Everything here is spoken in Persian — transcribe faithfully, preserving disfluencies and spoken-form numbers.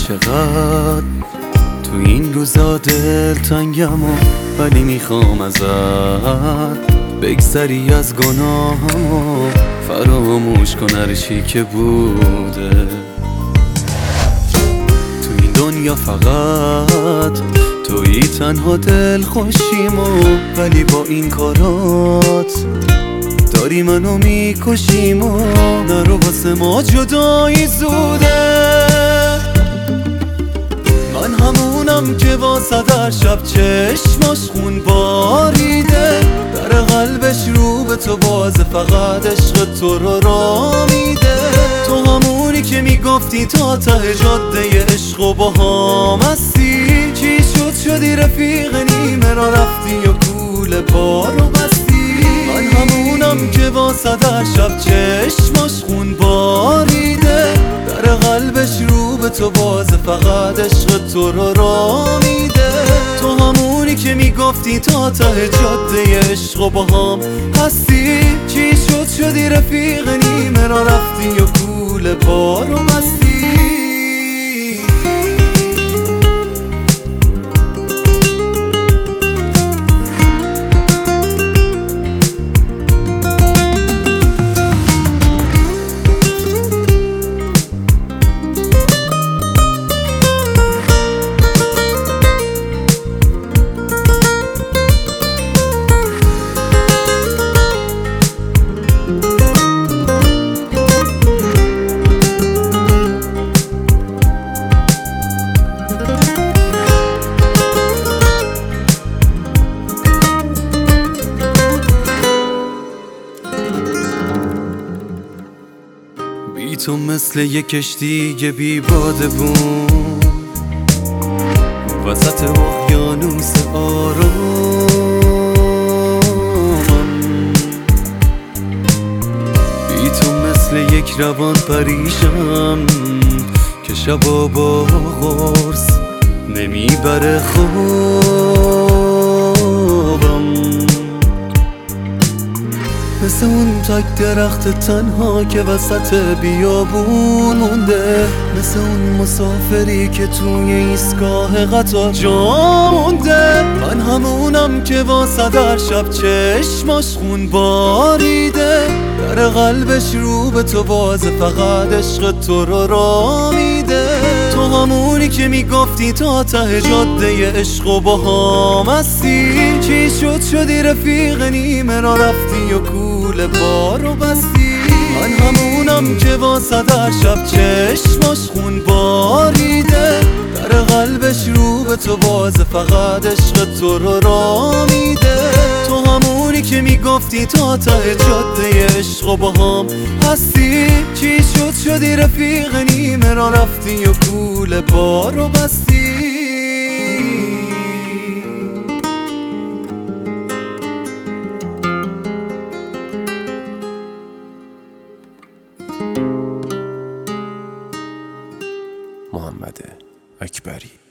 چقدر تو این روزا دلتنگم و ولی میخوام ازت بگذری از گناهم و فراموش کن هر چی که بوده. تو این دنیا فقط تویی تنها دل خوشیم و ولی با این کارات داری منو میکشیم و نرو واسه ما جدایی زوده. من همونم که واسه در شب چشماش خون باریده، در قلبش رو به تو بازه، فقط عشق تو رو را میده. تو همونی که میگفتی تا ته جاده عشق و با هم هستی، چی شد شدی رفیق نیمه را رفتی و کول بارو بستی. من همونم که واسه در شب چشماش خون باریده، در قلبش رو به تو بازه، فقط عشق تو رو را میده. تو همونی که میگفتی تا ته جاده عشق و با هم هستی، چی شد شدی رفیق نیمه را رفتی و کول بارو بستی. بی تو مثل یک کشتی بی باده بون وسط اقیانوس آرامم. بی تو مثل یک روان پریشم که شبا با قرص نمیبره خوابم. مثل اون تک درخت تنها که وسط بیابون مونده، مثل اون مسافری که توی ایستگاه قطار جا مونده. من همونم که واسه در شب چشماش خون باریده، در قلبش رو به تو بازه، فقط عشق تو رو را میده. تو همونی که میگفتی تا ته جاده عشق و با هم هستی، چی شد شدی رفیق نیمه را رفتی و کول بارو بستی. من همونم که واسه در شب چشماش خون باریده، در قلبش رو به تو بازه، فقط عشق تو رو را میده. تو همونی که میگفتی تا ته جاده عشق و با هم هستی، چی شد شدی رفیق نیمه را رفتی و کول بارو بستی. محمد اکبری.